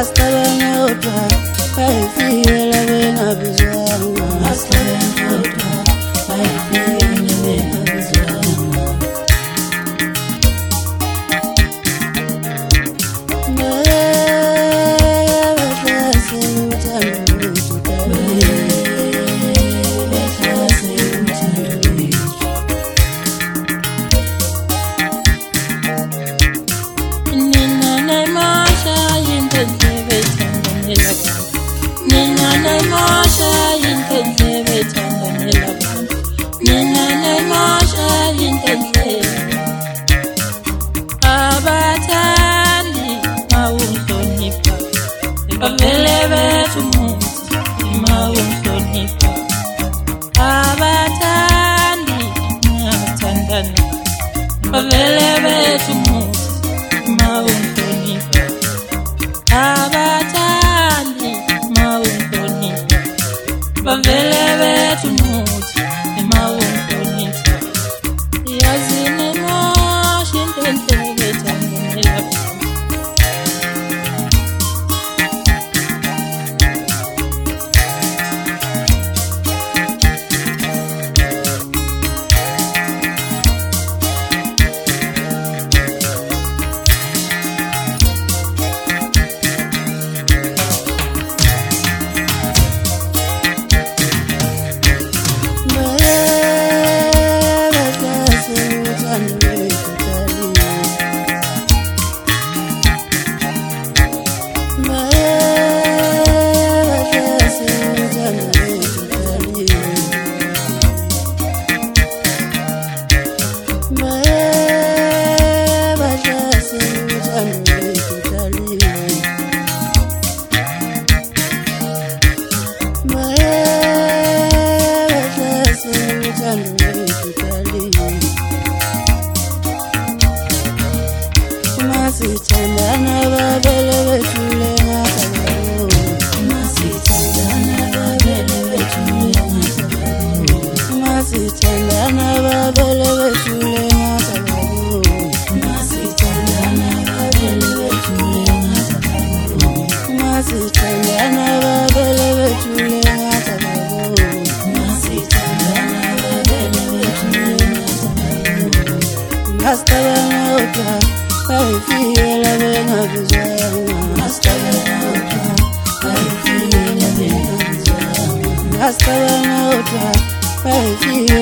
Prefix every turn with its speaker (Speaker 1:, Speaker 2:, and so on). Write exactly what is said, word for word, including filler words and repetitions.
Speaker 1: Mastabangotwa bayifiyela bengabizwanga. Mastabangotwa bayifiyela bengabizwanga.
Speaker 2: Bavele bethu muthi mawumhlonipha, abathandi ngiyathandana. Bavele bethu muthi mawumhlonipha, abathandi mawumhlonipha. Bavele bethu muthi mawumhlonipha. Yazini moshi intenhle bethandela.
Speaker 1: Masithandana babele bethule ngathabo. Masithandana babele bethule ngathabo. Masithandana babele bethule ngathabo. Masithandana babele bethule ngathabo. Masithandana babele bethule ngathabo. Masithandana babele bethule ngathabo. Mastabangotwa bayifiyela bengabizwanga. Mastabangotwa bayifiyela bengabizwanga. Mastabangotwa bayifiyela